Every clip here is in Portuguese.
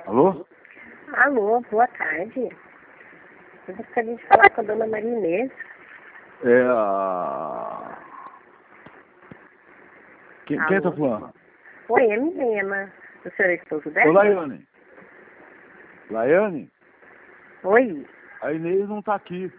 Alô? Alô, boa tarde. Eu gostaria de falar com a dona Maria Inês. Quem tá falando? Oi, é Milena. O senhor é esposo Ô, dela? Laiane. Laiane? Oi. A Inês não tá aqui.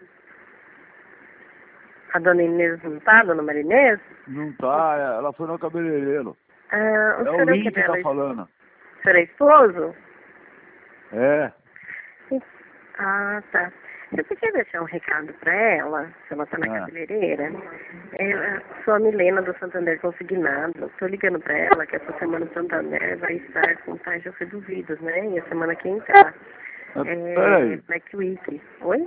A dona Inês não tá, dona Maria Inês? Não tá, ela foi no cabeleireiro. Ah, o É o senhor é o que Link que dela? tá falando. O senhor é esposo? É. Ah, tá. Eu podia deixar um recado para ela, se ela tá na cabeleireira. Sou a Milena do Santander Consignado. Estou ligando para ela que essa semana o Santander vai estar com taxas reduzidas, né? E a semana que entrar Peraí. Black Week. Oi?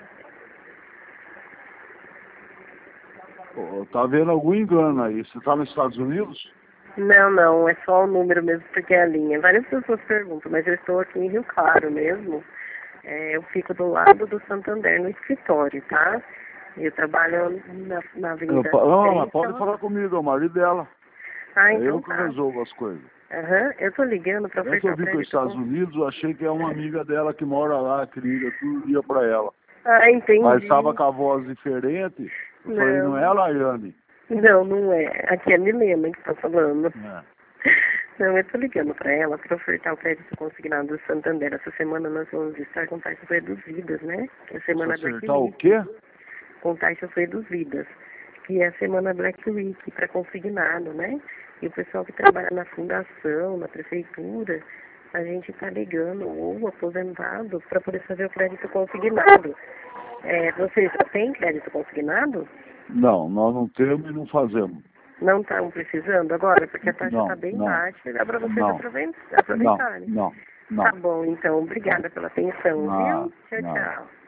Tá havendo algum engano aí. Você tá nos Estados Unidos? Não, é só o número mesmo, porque é a linha. Várias pessoas perguntam, mas eu estou aqui em Rio Claro mesmo. Eu fico do lado do Santander no escritório, tá? Eu trabalho na Avenida Não, mas pode Central. falar comigo, é o marido dela. Ah, É então eu que tá. resolvo as coisas. Eu tô ligando para Eu que eu ofertar vim para para ele. os Estados Unidos, eu achei que é uma amiga dela que mora lá, que liga todo dia pra ela. Ah, entendi. Mas estava com a voz diferente. Eu falei, não é a Laiane? Não é. Aqui é a Milena que tá falando. É. Não, eu tô ligando para ela para ofertar o crédito consignado do Santander. Essa semana nós vamos estar com taxas reduzidas, né? Que é a semana Black Acertar o Week. quê? Com taxas reduzidas. Que é a semana Black Week para consignado, né? E o pessoal que trabalha na fundação, na prefeitura, a gente está ligando, ou aposentado, para poder fazer o crédito consignado. Você já tem crédito consignado? Não, nós não temos e não fazemos. Não estão precisando agora? Porque a taxa está bem baixa, dá para vocês aproveitarem. Não. Tá bom, então. Obrigada pela atenção, viu? Tchau, tchau.